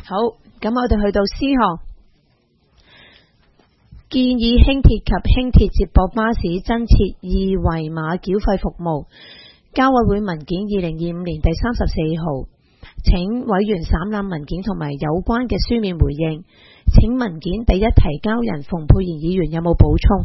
好，咁我哋去到 C 項，建議輕鐵及輕鐵接駁巴士增設二維碼繳費服務。交委會文件2025年第34號，請委員審覽文件同埋有關嘅書面回應。請文件第一提交人馮沛然議員有冇補充？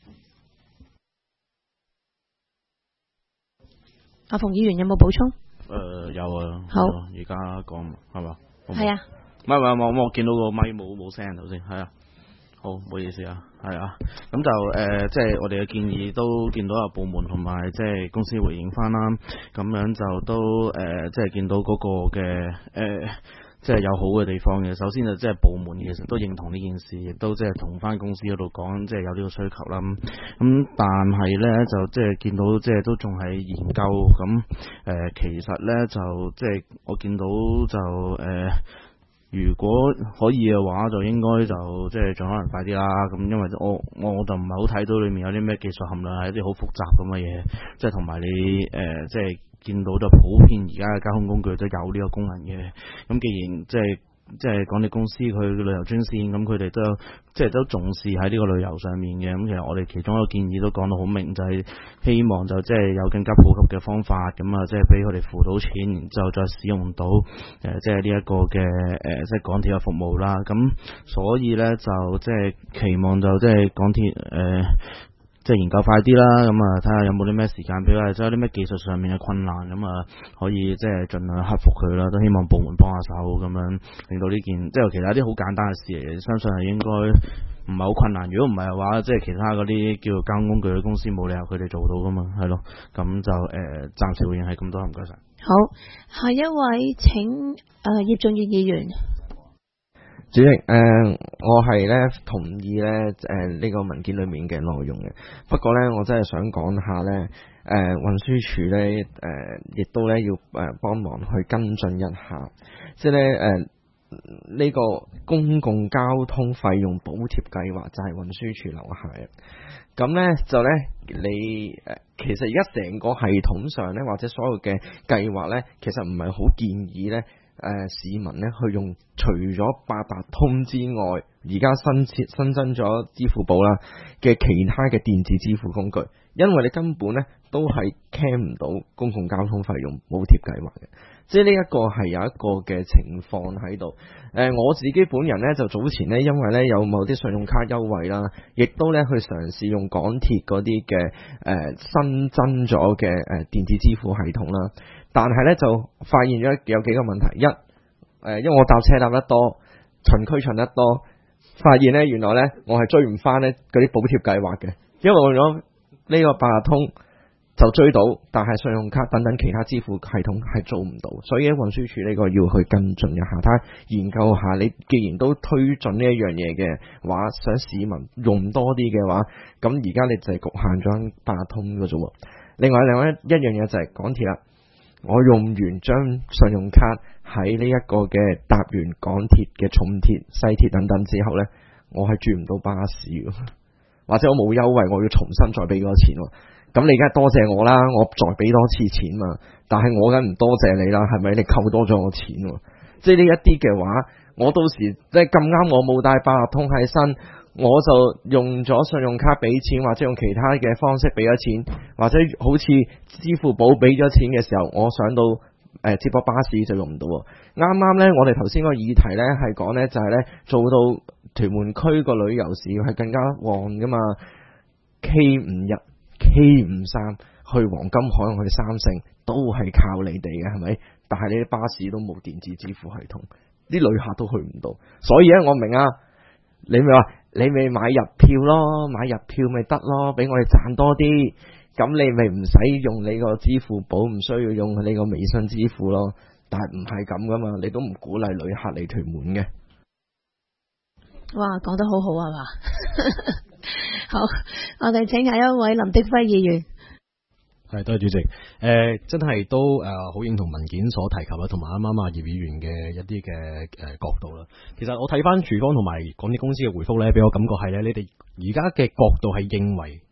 阿馮議員有冇補充？ 有啊。 好， 而家講係嘛？ 係啊。 唔係，我見到個咪冇聲頭先，係啊。好，唔好意思啊，係啊。咁就即係我哋嘅建議都見到有部門同埋即係公司回應翻啦。咁樣就都即係見到嗰個嘅即係有好嘅地方嘅。首先就即係部門其實都認同呢件事，亦都即係同翻公司嗰度講，即係有呢個需求啦。咁但係咧就即係見到即係都仲係研究咁其實咧就即係我見到就如果可以嘅話，就應該就即係盡可能快啲啦。咁因為我就唔係好睇到裏面有啲咩技術含量係一啲好複雜咁嘅嘢，即係同埋你即係見到就普遍而家嘅交通工具都有呢個功能嘅。咁既然即係港鐵公司佢嘅旅遊專線，咁佢哋都即係都重視喺呢個旅遊上面嘅。咁其實我哋其中一個建議都講到好明，就係希望就即係有更加普及嘅方法，咁啊即係俾佢哋付到錢，然之後再使用到即係呢一個嘅即係港鐵嘅服務啦。咁所以咧就即係期望就即係港鐵即係研究快啲啦，咁啊睇下有冇啲咩時間表啊，即係有啲咩技術上面嘅困難，咁啊可以即係盡量克服佢啦。都希望部門幫下手，咁樣令到呢件即係其實有啲好簡單嘅事嚟，相信係應該唔係好困難。如果唔係嘅話，即係其他嗰啲叫做交通工具嘅公司冇理由佢哋做到噶嘛，係咯。咁就暫時回應係咁多，唔該晒。 好，下一位請葉俊賢議員。 主席，我係咧同意咧呢個文件裏面嘅內容嘅，不過咧我真係想講下咧運輸署咧亦都咧要幫忙去跟進一下，即係咧呢個公共交通費用補貼計劃就係運輸署留下嘅。咁咧就咧你其實而家成個系統上咧或者所有嘅計劃咧，其實唔係好建議咧市民咧去用除咗八達通之外，而家新增咗支付寶啦嘅其他嘅電子支付工具，因為你根本咧都係 claim 唔到公共交通費用補貼計劃嘅。即係呢一個係有一個嘅情況喺度。我自己本人咧就早前咧，因為咧有某啲信用卡優惠啦，亦都咧去嘗試用港鐵嗰啲嘅新增咗嘅電子支付系統啦。但係咧就發現咗有幾個問題。因為我搭車搭得多，巡區巡得多，發現咧原來咧我係追唔翻咧嗰啲補貼計劃嘅，因為我用咗呢個八達通就追到，但係信用卡等等其他支付系統係做唔到，所以運輸署呢個要去跟進一下，睇下研究下。你既然都推進呢一樣嘢嘅話，想市民用多啲嘅話，咁而家你就係局限咗八達通嘅啫。另外一樣嘢就係港鐵啦。我用完張信用卡喺呢一個嘅搭完港鐵嘅重鐵、西鐵等等之後呢，我係轉唔到巴士嘅，或者我冇優惠，我要重新再俾嗰個錢。咁你而家多謝我啦，我再俾多次錢嘛。但係我梗唔多謝你啦，係咪？你扣多咗我錢，即係呢一啲嘅話，我到時即係咁啱我冇帶八達通喺身。我就用咗信用卡俾錢，或者用其他嘅方式俾咗錢，或者好似支付寶俾咗錢嘅時候，我上到接駁巴士就用唔到。啱啱呢，我哋頭先個議題呢係講呢，就係呢做到屯門區個旅遊市係更加旺噶嘛。K51、K53去黃金海岸去三聖都係靠你哋嘅，係咪？但係你啲巴士都冇電子支付系統，啲旅客都去唔到。所以咧，我明啊，你咪話。你咪買入票咯，買入票咪得咯，俾我哋賺多啲，咁你咪唔使用你個支付寶，唔需要用你個微信支付咯。但係唔係咁噶嘛，你都唔鼓勵旅客嚟屯門嘅。 哇，講得好好啊嘛！好，我哋請下一位林迪輝議員。 係，多謝主席。真係都好認同文件所提及啦，同埋啱啱葉議員嘅一啲嘅角度啦。其實我睇翻署方同埋港鐵公司嘅回覆咧，俾我感覺係咧，你哋而家嘅角度係認為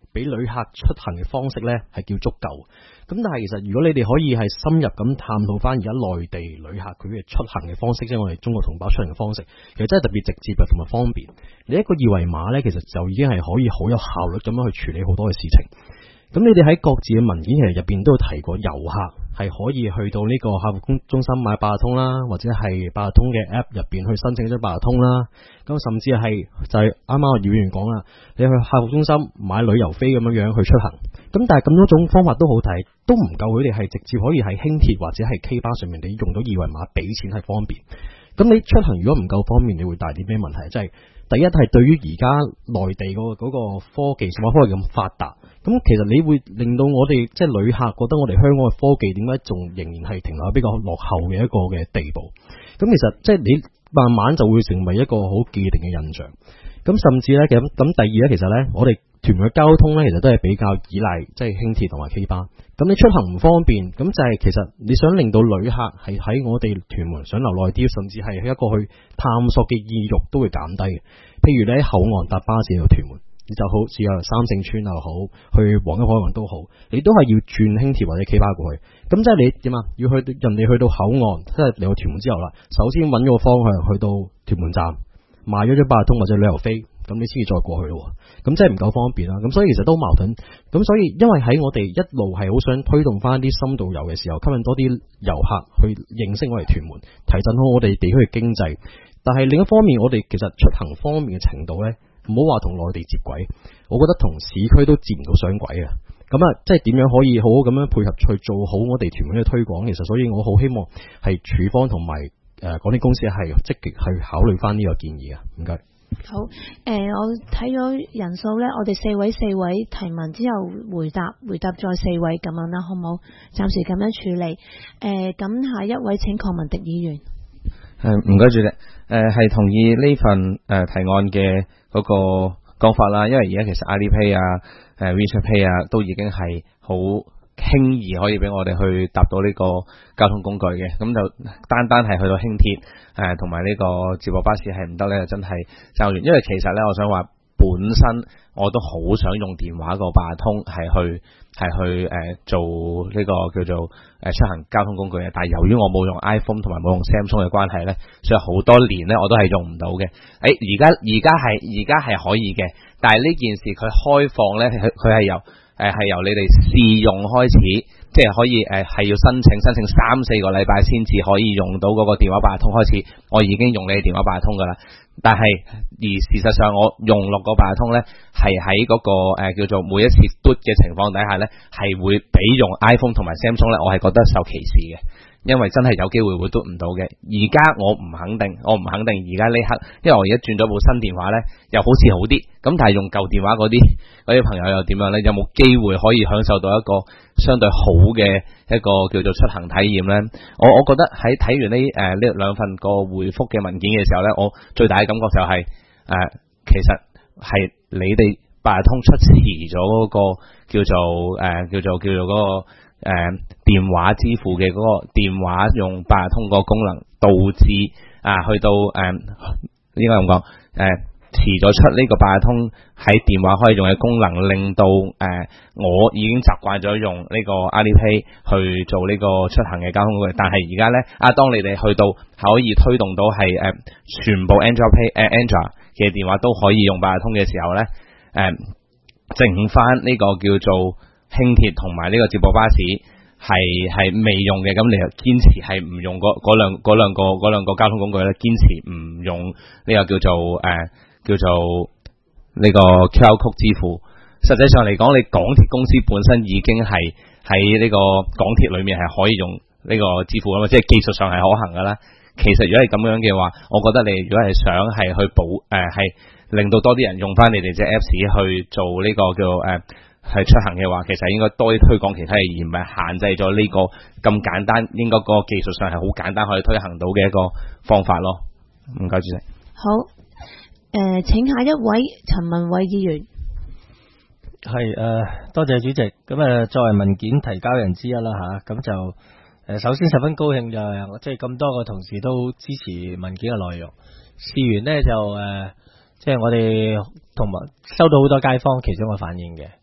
俾旅客出行嘅方式呢係叫足夠。咁但係其實如果你哋可以係深入咁探討翻而家內地旅客佢嘅出行嘅方式，即係我哋中國同胞出行嘅方式，其實真係特別直接嘅同埋方便。你一個二維碼呢，其實就已經係可以好有效率咁樣去處理好多嘅事情。咁你哋喺各自嘅文件其實入邊都有提過，遊客係可以去到呢個客服中心買八達通啦，或者係八達通嘅 app 入邊去申請張八達通啦。咁甚至係就係啱啱我議員講啦，你去客服中心買旅遊飛咁樣樣去出行。咁但係咁多種方法都好睇，都唔夠佢哋係直接可以喺輕鐵或者係 K 巴上面你用到二維碼俾錢係方便。咁你出行如果唔夠方便，你會帶啲咩問題？即係第一係對於而家內地嗰個科技，數碼科技咁發達，咁其實你會令到我哋即係旅客覺得我哋香港嘅科技點解仲仍然係停留喺比較落後嘅一個嘅地步？咁其實即係你慢慢就會成為一個好既定嘅印象。咁甚至咧，咁第二咧，其實咧，我哋屯門嘅交通咧，其實都係比較依賴即係輕鐵同埋 K 巴。咁你出行唔方便，咁就係其實你想令到旅客係喺我哋屯門想留耐啲，甚至係一個去探索嘅意欲都會減低嘅。譬如你喺口岸搭巴士去屯門，你就好似有三聖村又好，去黃金海岸都好，你都係要轉輕鐵或者 K 巴過去。咁即係你點啊？要去人哋去到口岸，即係嚟到屯門之後啦，首先揾個方向去到屯門站，買咗張八達通或者旅遊飛，咁你先至再過去咯。咁即係唔夠方便啦。咁所以其實都矛盾。咁所以因為喺我哋一路係好想推動翻啲深度遊嘅時候，吸引多啲遊客去認識我哋屯門，提振好我哋地區嘅經濟。但係另一方面，我哋其實出行方面嘅程度呢，唔好話同內地接軌，我覺得同市區都接唔到上軌啊。咁啊，即係點樣可以好好咁樣配合去做好我哋屯門嘅推廣？其實所以我好希望係署方同埋港鐵公司係積極去考慮翻呢個建議啊。唔該。 好，我睇咗人數呢，我哋四位提問之後回答再四位咁樣啦，好唔好？暫時咁樣處理。咁下一位請鄺文迪議員。 唔該主席，係同意呢份提案嘅嗰個講法啦，因為而家其實 Alipay 啊、WeChat Pay 啊都已經係好輕易可以俾我哋去搭到呢個交通工具嘅，咁就單係去到輕鐵同埋呢個接駁巴士係唔得咧，就真係爭遠。因為其實咧，我想話本身我都好想用電話個八達通係去做呢個叫做出行交通工具嘅，但係由於我冇用 iPhone 同埋冇用 Samsung 嘅關係咧，所以好多年咧我都係用唔到嘅。而家係可以嘅，但係呢件事佢開放咧，佢係由你哋試用開始，即係可以係要申請3-4個禮拜先至可以用到嗰個電話八達通開始。我已經用你電話八達通噶啦，但係而事實上我用落個八達通咧，係喺嗰個叫做每一次嘟嘅情況底下咧，係會比用 iPhone 同埋 Samsung 咧，我係覺得受歧視嘅，因為真係有機會會嘟唔到嘅。而家我唔肯定而家呢刻，因為我而家轉咗部新電話咧，又好似好啲，咁但係用舊電話嗰啲朋友又點樣咧？有冇機會可以享受到一個相對好嘅一個叫做出行體驗咧？我覺得喺睇完呢兩份個回覆嘅文件嘅時候咧，我最大嘅感覺就係其實係你哋八達通出遲咗嗰個叫做嗰個電話支付嘅嗰個電話用八達通個功能，導致去到應該咁講遲咗出呢個八達通喺電話可以用嘅功能，令到我已經習慣咗用呢個 Alipay 去做呢個出行嘅交通工具。但係而家咧當你哋去到可以推動到係全部 Android 嘅電話都可以用八達通嘅時候咧，剩翻呢個叫做輕鐵同埋呢個接駁巴士係未用嘅，咁你又堅持係唔用嗰兩個交通工具咧，堅持唔用呢個叫做呢個 QR Code 支付。實際上嚟講，你港鐵公司本身已經係喺呢個港鐵裏面係可以用呢個支付啊嘛，即係技術上係可行噶啦。其實如果係咁樣嘅話，我覺得你如果係想係去係令到多啲人用翻你哋隻 Apps 去做呢個叫係出行嘅話，其實應該多啲推廣其他嘢，而唔係限制咗呢個咁簡單，應該個技術上係好簡單可以推行到嘅一個方法咯。唔該主席。 好，請下一位陳文偉議員。 係多謝主席。咁作為文件提交人之一啦吓，咁就首先十分高興就係即係咁多個同事都支持文件嘅內容。事緣呢就即係我哋同埋收到好多街坊其中嘅反應嘅，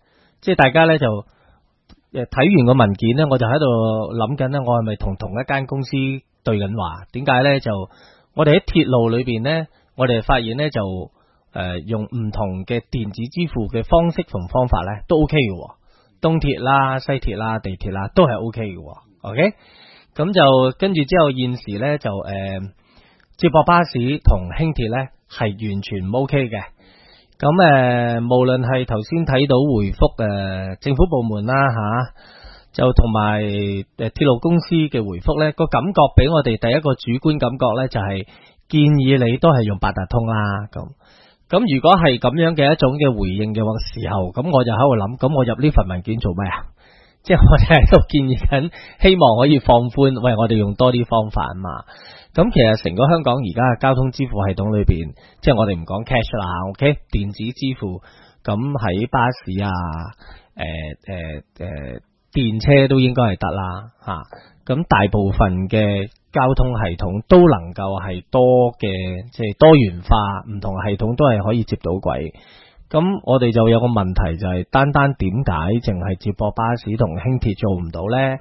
即係大家咧就睇完個文件咧，我就喺度諗緊咧，我係咪同一間公司對緊話？點解咧？就我哋喺鐵路裏邊咧，我哋發現咧就用唔同嘅電子支付嘅方式同方法咧都 OK 嘅，東鐵啦、西鐵啦、地鐵啦都係 OK 嘅。OK， 咁就跟住之後現時咧就接駁巴士同輕鐵咧係完全唔 OK 嘅。咁無論係頭先睇到回覆政府部門啦就同埋鐵路公司嘅回覆咧，個感覺俾我哋第一個主觀感覺咧就係建議你都係用八達通啦。咁如果係咁樣嘅一種嘅回應嘅時候，咁我就喺度諗，咁我入呢份文件做咩啊？即係我哋喺度建議緊，希望可以放寬，喂，我哋用多啲方法啊嘛。咁其實成個香港而家嘅交通支付系統裏邊，即係我哋唔講 cash 啦 ，OK， 電子支付，咁喺巴士啊，電車都應該係得啦吓。咁大部分嘅交通系統都能夠係多嘅，即係多元化，唔同系統都係可以接到軌。咁我哋就有個問題就係單點解淨係接駁巴士同輕鐵做唔到呢？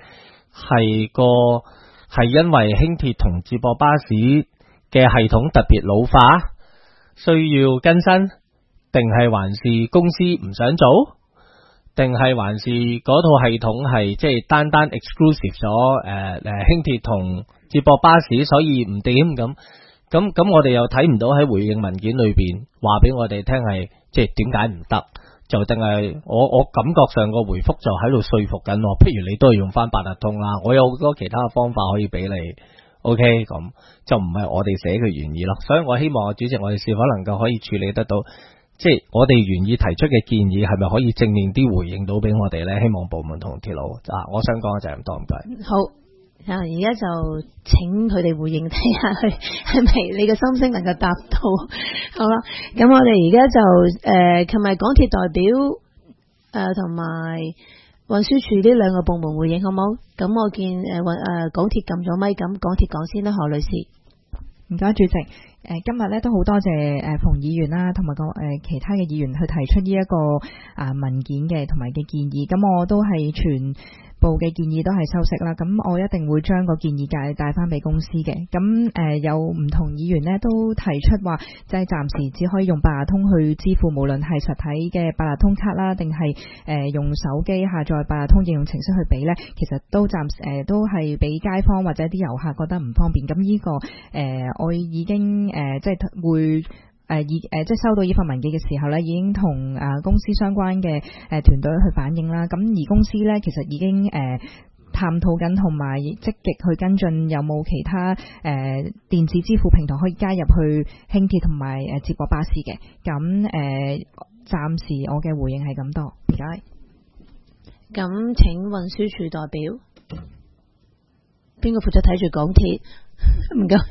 係因為輕鐵同接駁巴士嘅系統特別老化，需要更新，定係還是公司唔想做，定係還是嗰套系統係即係單 exclusive 咗輕鐵同接駁巴士，所以唔掂咁我哋又睇唔到喺回應文件裏邊話俾我哋聽係即係點解唔得，就定係我感覺上個回覆就喺度說服緊我，譬如你都係用翻八達通啦，我有好多其他嘅方法可以俾你 OK， 咁就唔係我哋寫嘅原意咯。所以我希望主席，我哋是否能夠可以處理得到，即係我哋願意提出嘅建議係咪可以正面啲回應到俾我哋呢？希望部門同鐵路我想講嘅就係咁多，唔該。 好，而家就請佢哋回應睇下佢係咪你嘅心聲能夠答到。好啦，咁我哋而家就琴日港鐵代表同埋運輸署呢兩個部門回應好冇？咁我見港鐵撳咗咪，咁港鐵講先啦，何女士。 唔該，主席。今日咧都好多謝馮議員啦，同埋其他嘅議員去提出呢一個文件嘅同埋嘅建議。咁我都係全部嘅建議都係收息啦。咁我一定會將個建議帶翻俾公司嘅。咁有唔同議員呢都提出話，即係暫時只可以用八達通去支付，無論係實體嘅八達通卡啦，定係用手機下載八達通應用程式去俾呢，其實都暫時都係俾街坊或者啲遊客覺得唔方便。咁呢個我已經即係會即係收到呢份文件嘅時候咧，已經同公司相關嘅團隊去反映啦。咁而公司咧其實已經探討緊同埋積極去跟進，有冇其他電子支付平台可以加入去輕鐵同埋接駁巴士嘅。咁暫時我嘅回應係咁多，唔該。 咁請運輸署代表，邊個負責睇住港鐵？唔該。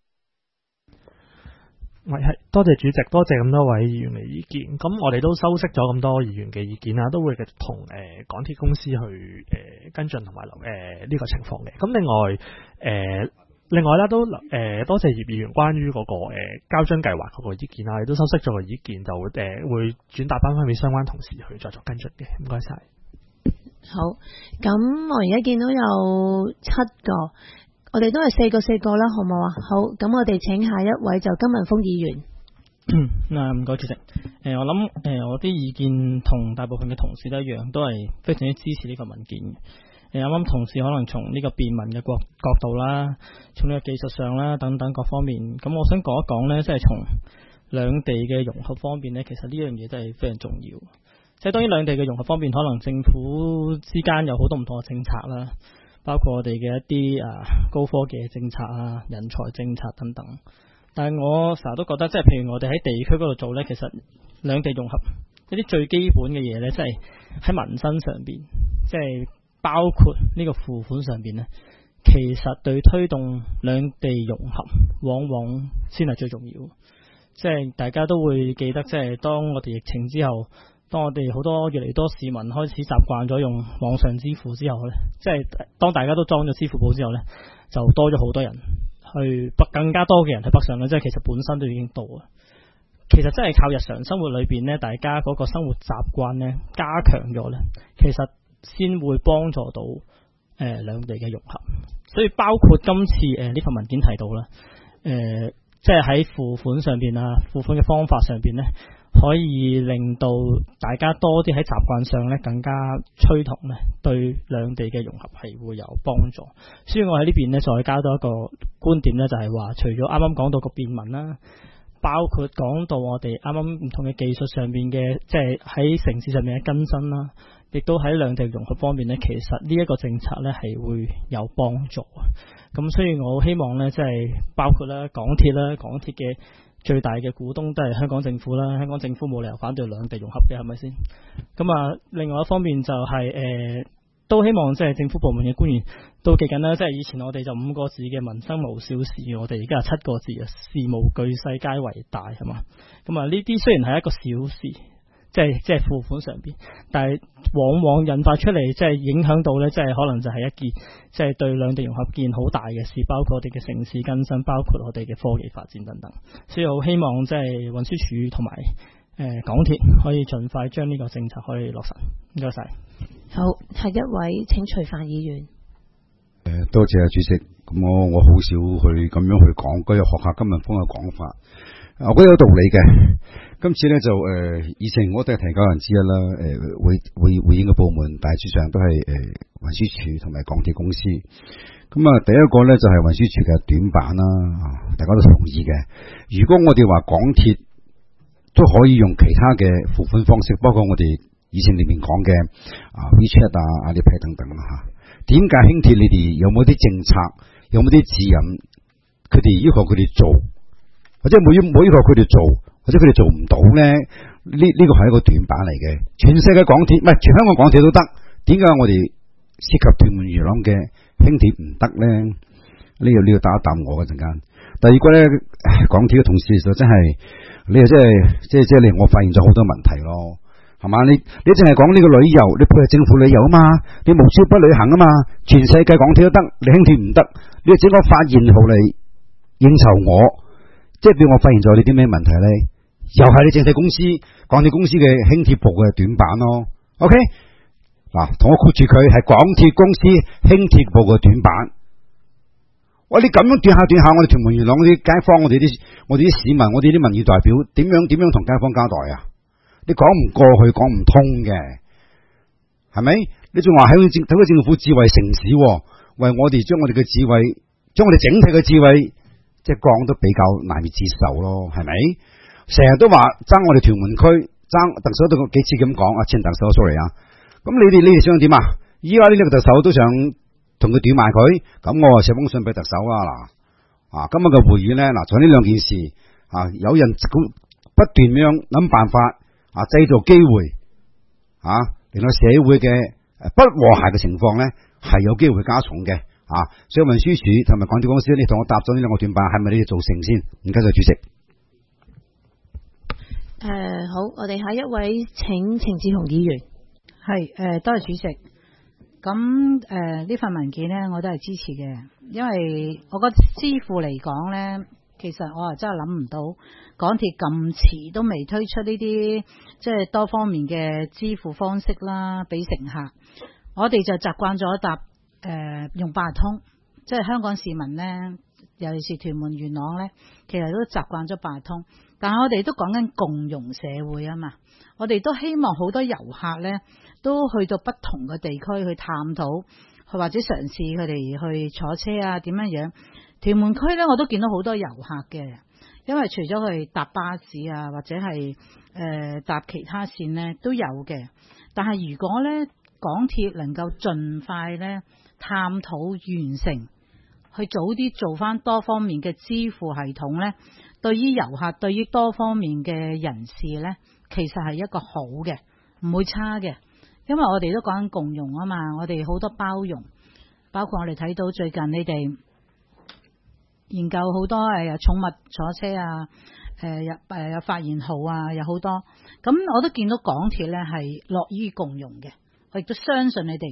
係，多謝主席，多謝咁多位議員嘅意見。咁我哋都收悉咗咁多議員嘅意見啦，都會同港鐵公司去跟進同埋呢個情況嘅。咁另外啦，都多謝葉議員關於嗰個膠樽計劃嗰個意見啦，亦都收悉咗個意見，就會轉達翻俾相關同事去再作跟進嘅。唔該晒。 好，咁我而家見到有7個。我哋都係4個啦，好唔好啊？好，咁我哋請下一位就金文峰議員。 唔該主席。我諗我啲意見同大部分嘅同事都一樣，都係非常之支持呢個文件嘅。啱啱同事可能從呢個便民嘅角度啦，從呢個技術上啦等等各方面，咁我想講一講呢，即係從兩地嘅融合方面呢，其實呢樣嘢真係非常重要。即係當然兩地嘅融合方面，可能政府之間有好多唔同嘅政策啦。包括我哋嘅一啲高科技嘅政策啊、人才政策等等，但係我成日都覺得，即係譬如我哋喺地區嗰度做呢，其實兩地融合一啲最基本嘅嘢呢，即係喺民生上邊，即係包括呢個付款上邊呢，其實對推動兩地融合，往往先係最重要。即係大家都會記得，即係當我哋疫情之後。當我哋好多越嚟越多市民開始習慣咗用網上支付之後呢，即係當大家都裝咗支付寶之後呢，就多咗好多人去更加多嘅人去北上啦。即係其實本身都已經到啊。 其實真係靠日常生活裏邊咧，大家嗰個生活習慣咧加強咗咧，其實先會幫助到兩地嘅融合。所以包括今次呢份文件提到啦，即係喺付款上邊啊，付款嘅方法上邊咧，可以令到大家多啲喺習慣上咧更加趨同咧，對兩地嘅融合係會有幫助。所以我喺呢邊咧再加多一個觀點咧，就係話除咗啱啱講到個便民啦，包括講到我哋啱啱唔同嘅技術上面嘅，即係喺城市上面嘅更新啦，亦都喺兩地融合方面咧，其實呢一個政策咧係會有幫助。咁所以我希望咧，即係包括啦港鐵啦，港鐵嘅最大嘅股東都係香港政府啦，香港政府冇理由反對兩地融合嘅，係咪先？咁啊，另外一方面就係都希望即係政府部門嘅官員都記緊啦，即係以前我哋就5個字嘅民生無小事，我哋而家係7個字啊，事無巨細皆為大，係嘛？咁啊，呢啲雖然係一個小事，即係付款上邊，但係往往引發出嚟，即係影響到咧，即係可能就係一件即係對兩地融合件好大嘅事，包括我哋嘅城市更新，包括我哋嘅科技發展等等。所以我希望即係運輸署同埋港鐵可以盡快將呢個政策可以落實。唔該晒。 好，下一位請徐帆議員。 多謝主席。咁我好少去咁樣去講嗰個學校金文峰嘅講法，我覺得有道理嘅。今次咧就以前我都係提交人之一啦，回應嘅部門大致上都係運輸署同埋港鐵公司。咁啊，第一個咧就係運輸署嘅短板啦，大家都同意嘅。如果我哋話港鐵都可以用其他嘅付款方式，包括我哋以前裏面講嘅WeChat 阿里 Pay 等等啦嚇。點解輕鐵你哋有冇啲政策，有冇啲指引，佢哋要求佢哋做，或者冇要求佢哋做，或者佢哋做唔到咧？呢個係一個短板嚟嘅。全世界港鐵唔係全香港港鐵都得，點解我哋涉及屯門元朗嘅輕鐵唔得咧？呢個答一答我嘅陣間。第二個咧，港鐵嘅同事就真係你又即係令我發現咗好多問題咯。係嘛？你淨係講呢個旅遊，你配合政府旅遊啊嘛？你無超不旅行啊嘛？全世界港鐵都得，你輕鐵唔得？你整個發言號嚟應酬我，即係俾我發現咗你啲咩問題咧？又係你政制公司、港鐵公司嘅輕鐵部嘅短板咯。OK， 嗱，同我括住佢係港鐵公司輕鐵部嘅短板。喂，你咁樣斷下，我哋屯門元朗啲街坊，我哋啲市民，我哋啲民意代表，點樣同街坊交代啊？你講唔過去，講唔通嘅，係咪？你仲話喺睇個政府智慧城市，為我哋將我哋嘅智慧，將我哋整體嘅智慧，即係講得比較難以接受咯，係咪？成日都話爭我哋屯門區，爭特首都幾次咁講，前特首 sorry 啊，咁你哋想點啊？依家呢個特首都想同佢短埋佢，咁我寫封信俾特首啦。嗱，今日嘅會議咧，嗱，仲有呢兩件事有人不斷咁樣諗辦法。製造機會令到社會嘅不和諧嘅情況咧，係有機會加重嘅所以運輸署同埋港鐵公司，你同我答咗呢兩個短板，係咪你哋做成先？唔該晒主席。 好，我哋下一位請程志雄議員。 係多謝主席。咁呢份文件咧，我都係支持嘅，因為我覺得支付嚟講咧。其實我真係諗唔到港鐵咁遲都未推出呢啲即係多方面嘅支付方式啦，俾乘客。我哋就習慣咗搭用八達通，即係香港市民呢，尤其是屯門元朗呢，其實都習慣咗八達通。但係我哋都講緊共融社會啊嘛，我哋都希望好多遊客呢都去到不同嘅地區去探討，或者嘗試佢哋去坐車啊點樣。屯門區咧，我都見到好多遊客嘅，因為除咗佢搭巴士啊，或者係搭其他線呢都有嘅。但係如果咧港鐵能夠盡快咧探討完成，去早啲做翻多方面嘅支付系統咧，對於遊客、對於多方面嘅人士咧，其實係一個好嘅，唔會差嘅。因為我哋都講緊共融啊嘛，我哋好多包容，包括我哋睇到最近你哋研究好多寵物坐車啊，有發言號啊，有好多。咁我都見到港鐵咧係樂於共融嘅，我亦都相信你哋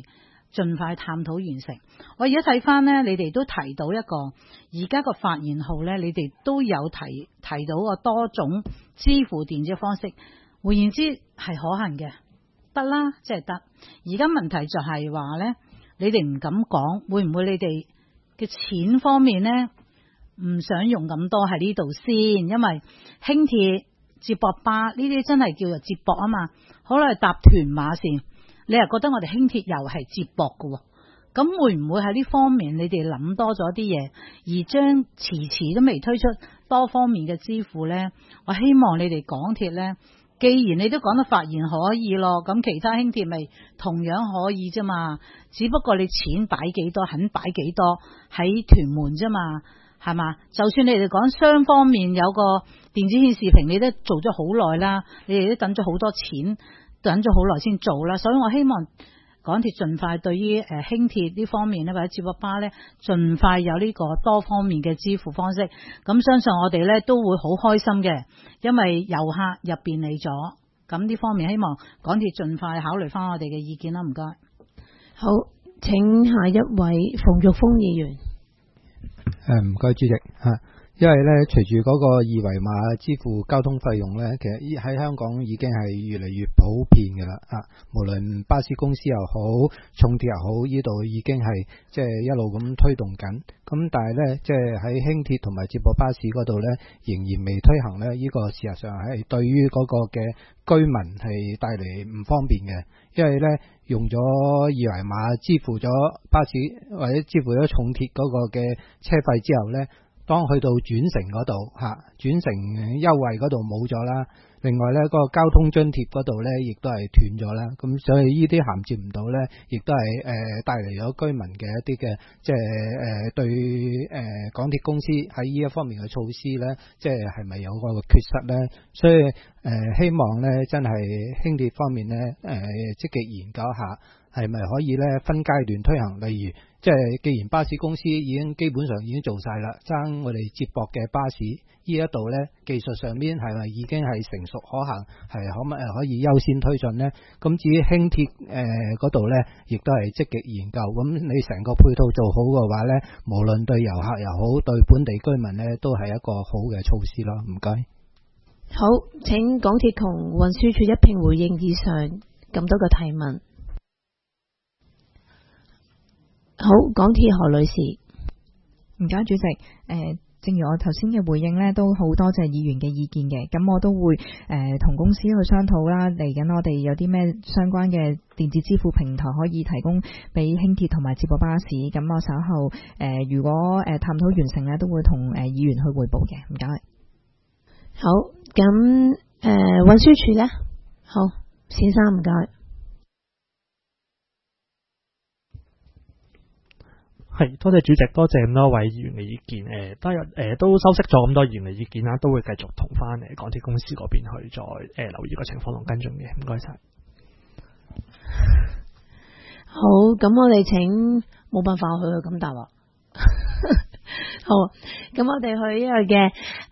盡快探討完成。我而家睇翻呢，你哋都提到一個而家個發言號呢，你哋都有提到個多種支付電子方式，換言之係可行嘅，得啦，即係得。而家問題就係話呢，你哋唔敢講，會唔會你哋嘅錢方面呢，唔想用咁多喺呢度先？因為輕鐵、接駁巴呢啲真係叫做接駁啊嘛，好啦，搭屯馬線。你又覺得我哋輕鐵又係接駁嘅，咁會唔會喺呢方面你哋諗多咗啲嘢，而將遲都未推出多方面嘅支付呢？我希望你哋港鐵呢，既然你都講得發言可以咯，咁其他輕鐵咪同樣可以啫嘛，只不過你錢擺幾多，肯擺幾多喺屯門啫嘛，係嘛？就算你哋講雙方面有個電子顯示屏，你都做咗好耐啦，你哋都等咗好多錢。等咗好耐先做啦，所以我希望港鐵盡快對於輕鐵呢方面咧，或者接駁巴咧，盡快有呢個多方面嘅支付方式。咁相信我哋咧都會好開心嘅，因為遊客入便利咗。咁呢方面希望港鐵盡快考慮翻我哋嘅意見啦，唔該。 好，請下一位馮玉峰議員。 唔該，主席嚇。因為咧，隨住嗰個二維碼支付交通費用咧，其實喺香港已經係越嚟越普遍嘅啦。無論巴士公司又好，重鐵又好，呢度已經係即係一路咁推動緊。咁但係咧，即係喺輕鐵同埋接駁巴士嗰度咧，仍然未推行咧。呢個事實上係對於嗰個嘅居民係帶嚟唔方便嘅，因為咧用咗二維碼支付咗巴士或者支付咗重鐵嗰個嘅車費之後咧。當去到轉乘嗰度轉乘優惠嗰度冇咗啦，另外咧嗰個交通津貼嗰度咧亦都係斷咗啦，咁所以呢啲銜接唔到咧，亦都係帶嚟咗居民嘅一啲嘅即係對港鐵公司喺呢一方面嘅措施咧，即係咪有嗰個缺失咧？所以希望咧真係輕鐵方面咧積極研究下，係咪可以咧分階段推行，例如。即係既然巴士公司已經基本上已經做晒啦，爭我哋接駁嘅巴士呢一度呢，技術上面係咪已經係成熟可行，係可以優先推進呢？咁至於輕鐵嗰度呢，亦都係積極研究。咁你成個配套做好嘅話呢，無論對遊客又好，對本地居民呢，都係一個好嘅措施咯。唔該。 好，請港鐵同運輸署一併回應以上咁多個提問。好，港鐵何女士。 唔該，主席。正如我頭先嘅回應呢，都好多謝議員嘅意見嘅。咁我都會同公司去商討啦。嚟緊我哋有啲咩相關嘅電子支付平台可以提供俾輕鐵同埋接駁巴士。咁我稍後如果探討完成呢，都會同議員去匯報嘅。唔該。 好，咁運輸署呢？好，先生唔該。 係，多謝主席，多謝咁多位議員嘅意見。都收悉咗咁多議員嘅意見啦，都會繼續同翻港鐵公司嗰邊去再留意個情況同跟進嘅。唔該晒。 好，咁我哋請冇辦法去咁答啦。好，咁我哋去呢個嘅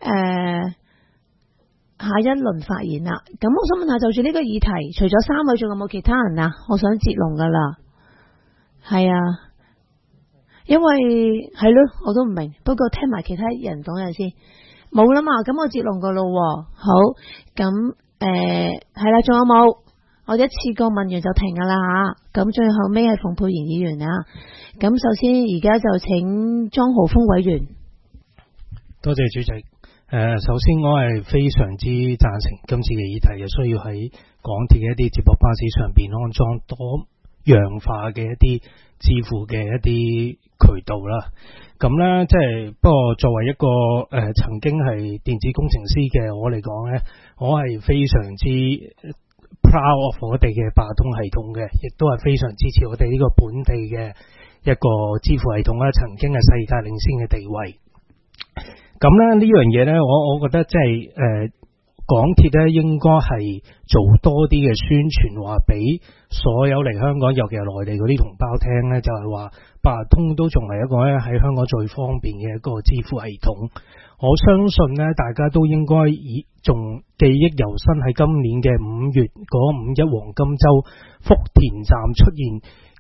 下一輪發言啦。咁我想問下，就住呢個議題，除咗3位，仲有冇其他人啊？我想接龍噶啦。係啊。因為係咯，我都唔明，不過聽埋其他人講嘢先，冇啦嘛，咁我接龍個咯。好，咁係啦，仲有冇？我一次過問完就停噶啦吓，咁最後尾係馮佩賢議員啊。咁首先而家就請莊豪鋒委員。 多謝主席。首先我係非常之贊成今次嘅議題，需要喺港鐵嘅一啲接駁巴士上邊安裝多樣化嘅一啲支付嘅一啲渠道啦。咁呢，即係不過作為一個曾經係電子工程師嘅我嚟講呢，我係非常之 proud of 我哋嘅八達通系統嘅，亦都係非常支持我哋呢個本地嘅一個支付系統啦，曾經係世界領先嘅地位。咁呢樣嘢呢，我覺得即係港鐵咧應該係做多啲嘅宣傳，話俾所有嚟香港，尤其係內地嗰啲同胞聽咧，就係話八達通都仲係一個咧喺香港最方便嘅一個支付系統。我相信咧，大家都應該仲記憶猶新，喺今年嘅5月嗰5一黃金週福田站出現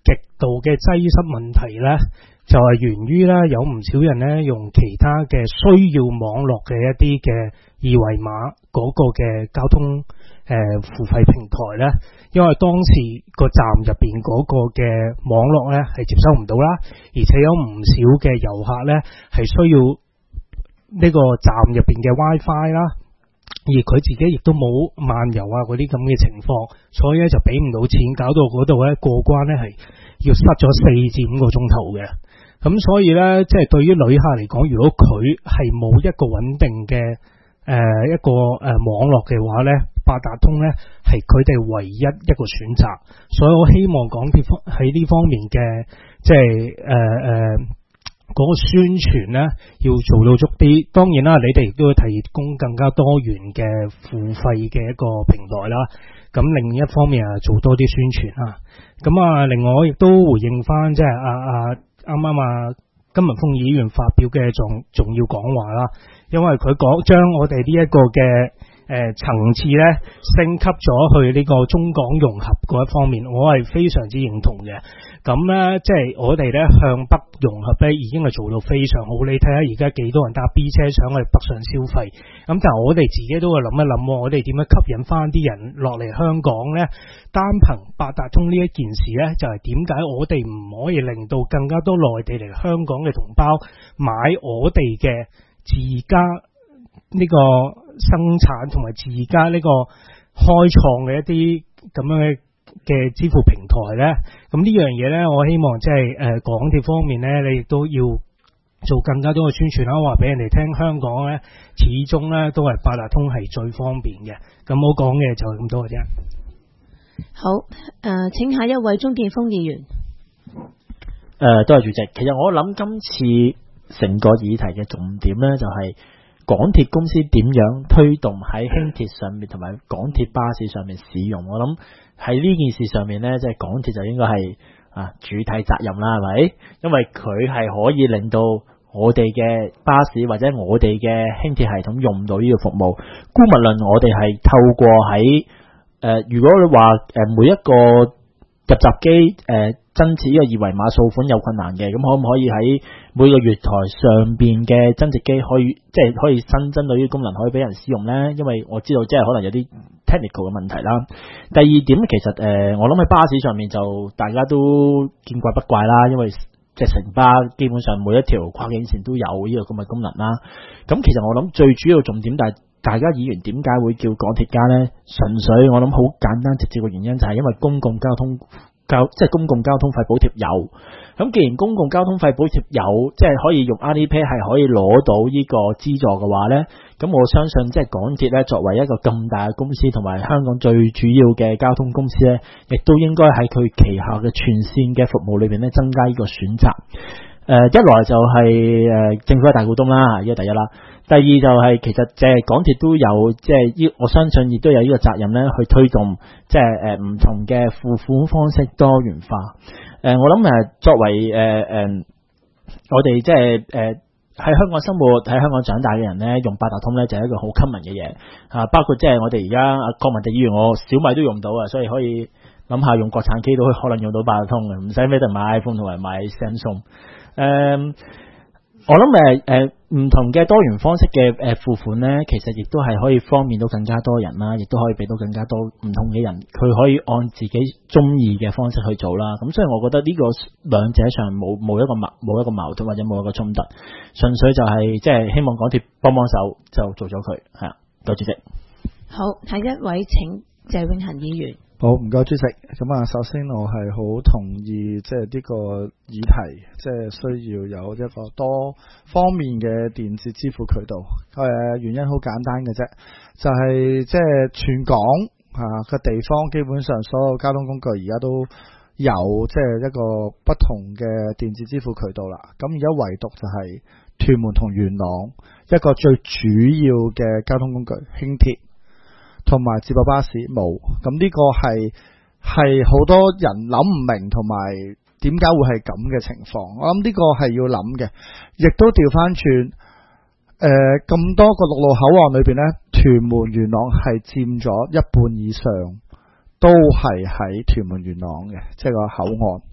極度嘅擠塞問題呢，就係源於呢有唔少人呢用其他嘅需要網絡嘅一啲嘅二維碼嗰個嘅交通付費平台呢，因為當時個站入邊嗰個嘅網絡呢係接收唔到啦，而且有唔少嘅遊客呢係需要呢個站入邊嘅 WiFi 啦，而佢自己亦都冇漫遊啊嗰啲咁嘅情況，所以咧就俾唔到錢，搞到嗰度咧過關咧係要塞咗4至5個鐘頭嘅。咁所以咧，即係對於旅客嚟講，如果佢係冇一個穩定嘅一個網絡嘅話咧，八達通咧係佢哋唯一一個選擇。所以我希望港鐵喺呢方面嘅即係嗰個宣傳呢要做到足啲，當然啦，你哋亦都會提供更加多元嘅付費嘅一個平台啦。咁另一方面做多啲宣傳啊。咁另外我亦都回應翻即係啱啱金文峰議員發表嘅重要講話啦，因為佢將我哋呢一個嘅層次咧升級咗去呢個中港融合嗰一方面，我係非常之認同嘅。咁咧，即係我哋咧向北融合咧，已經係做到非常好。你睇下而家幾多人搭 B 車上去北上消費，咁但係我哋自己都會諗一諗，我哋點樣吸引翻啲人落嚟香港咧？單憑八達通呢一件事咧，就係點解我哋唔可以令到更加多內地嚟香港嘅同胞買我哋嘅自家呢個生產同埋自家呢個開創嘅一啲咁樣嘅支付平台呢？咁呢樣嘢呢，我希望即係港鐵方面呢，你亦都要做更加多嘅宣傳啦，話俾人哋聽，香港呢始終呢都係八達通係最方便嘅。咁我講嘅就係咁多嘅啫。 好，請下一位鍾建峰議員。 多謝主席。其實我諗今次成個議題嘅重點呢，就係港鐵公司點樣推動喺輕鐵上面同埋港鐵巴士上面使用。我諗喺呢件事上面呢，即係港鐵就應該係主體責任啦，係咪？因為佢係可以令到我哋嘅巴士或者我哋嘅輕鐵系統用到呢個服務。姑勿論我哋係透過喺如果你話每一個入閘機增設呢個二維碼掃款有困難嘅，咁可唔可以喺每個月台上邊嘅增值機可以即係可以新增到呢個功能可以俾人使用呢？因為我知道即係可能有啲 technical 嘅問題啦。第二點其實我諗喺巴士上面就大家都見怪不怪啦，因為即係城巴基本上每一條跨境線都有呢個咁嘅功能啦。咁其實我諗最主要重點，但係大家議員點解會叫港鐵加呢？純粹我諗好簡單直接嘅原因就係因為公共交通即係公共交通費補貼有。咁既然公共交通費補貼有，即係可以用 Alipay 係可以攞到呢個資助嘅話呢，咁我相信即係港鐵呢作為一個咁大嘅公司同埋香港最主要嘅交通公司呢，亦都應該喺佢旗下嘅全線嘅服務裏邊呢增加呢個選擇。一來就係政府嘅大股東啦，呢個第一啦。第二就係其實即係港鐵都有即係我相信亦都有呢個責任咧，去推動即係唔同嘅付款方式多元化。我諗作為我哋即係喺香港生活喺香港長大嘅人咧，用八達通咧就係一個好 common 嘅嘢啊。包括即係我哋而家國民地議員，我小米都用到啊，所以可以諗下用國產機都可能用到八達通嘅，唔使咩都買 iPhone 同埋買 Samsung。我諗唔同嘅多元方式嘅付款呢，其實亦都係可以方便到更加多人啦，亦都可以俾到更加多唔同嘅人，佢可以按自己中意嘅方式去做啦。咁所以我覺得呢個兩者上冇一個矛盾或者冇一個衝突，純粹就係即係希望港鐵幫手就做咗佢。係啊，多謝主席。 好，下一位請謝永恒議員。 好，唔該主席。咁首先我係好同意即係呢個議題，即係需要有一個多方面嘅電子支付渠道。原因好簡單嘅啫，就係即係全港嘅地方，基本上所有交通工具而家都有即係一個不同嘅電子支付渠道啦。咁而家唯獨就係屯門同元朗一個最主要嘅交通工具輕鐵同埋接駁巴士冇，咁呢個係好多人諗唔明，同埋點解會係咁嘅情況。我諗呢個係要諗嘅，亦都調翻轉咁多個陸路口岸裏邊呢，屯門元朗係佔咗一半以上，都係喺屯門元朗嘅，即係個口岸。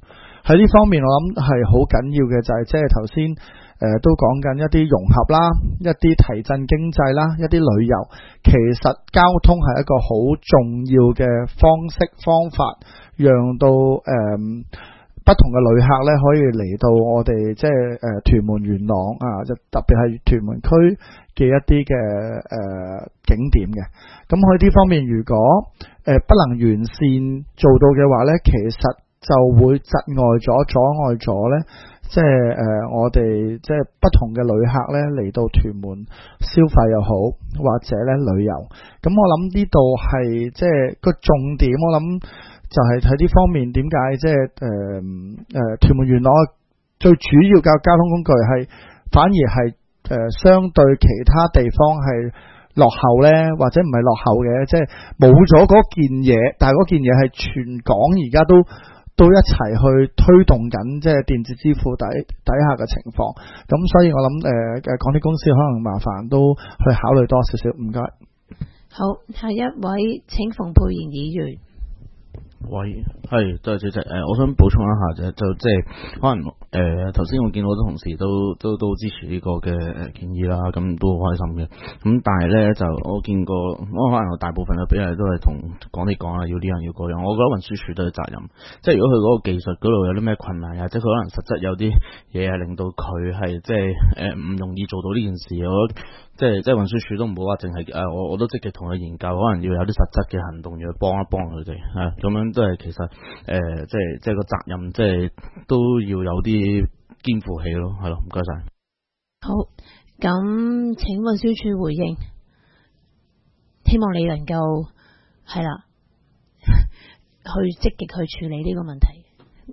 喺呢方面我諗係好緊要嘅，就係即係頭先都講緊一啲融合啦，一啲提振經濟啦，一啲旅遊，其實交通係一個好重要嘅方式方法，讓到不同嘅旅客咧可以嚟到我哋即係屯門元朗啊，就特別係屯門區嘅一啲嘅景點嘅。咁喺呢方面，如果不能完善做到嘅話咧，其實就會阻礙咗咧，即係我哋即係不同嘅旅客咧嚟到屯門消費又好，或者咧旅遊。咁我諗呢度係即係個重點，我諗就係喺呢方面點解即係屯門元朗最主要嘅交通工具係反而係相對其他地方係落後咧，或者唔係落後嘅，即係冇咗嗰件嘢，但係嗰件嘢係全港而家都一齊去推動緊，即係電子支付底下嘅情況。咁所以我諗港鐵公司可能麻煩都去考慮多少少。唔該。 好，下一位請馮沛然議員。 喂，係，多謝主席。我想補充一下啫，就即係可能頭先我見到好多同事都支持呢個嘅建議啦，咁都好開心嘅。咁但係咧就我見過，我可能大部分嘅比例都係同港鐵講啦，要呢樣要嗰樣。我覺得運輸署都有責任，即係如果佢嗰個技術嗰度有啲咩困難啊，即係佢可能實質有啲嘢係令到佢係即係唔容易做到呢件事，我覺得即係運輸署都唔好話淨係我都積極同佢研究，可能要有啲實質嘅行動要去幫一幫佢哋，咁樣都係其實即係個責任即係都要有啲肩負起咯，係咯，唔該晒。 好，咁請運輸署回應，希望你能夠係啦，去積極去處理呢個問題。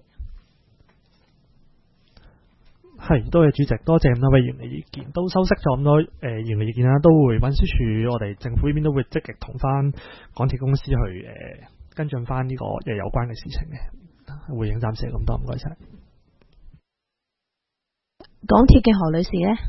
係，多謝主席，多謝咁多位議員嘅意見，都收悉咗咁多議員嘅意見啦，都會運輸署我哋政府呢邊都會積極同翻港鐵公司去跟進翻呢個有關嘅事情嘅。回應暫時係咁多，唔該晒。 港鐵嘅何女士呢？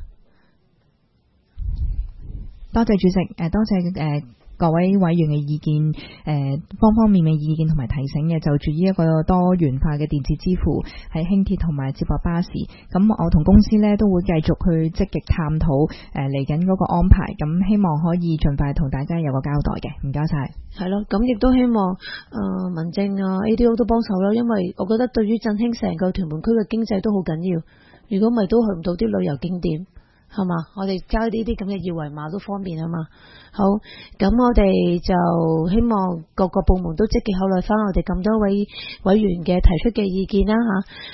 多謝主席，多謝各位委員嘅意見，方方面面嘅意見同埋提醒嘅，就住呢一個多元化嘅電子支付喺輕鐵同埋接駁巴士，咁我同公司呢都會繼續去積極探討嚟緊嗰個安排，咁希望可以盡快同大家有個交代嘅，唔該晒。 係咯，咁亦都希望民政啊 ADO 都幫手啦，因為我覺得對於振興成個屯門區嘅經濟都好緊要，如果唔係都去唔到啲旅遊景點。係嘛？我哋交呢啲咁嘅二維碼都方便啊嘛。好，咁我哋就希望各個部門都積極考慮翻我哋咁多位委員嘅提出嘅意見啦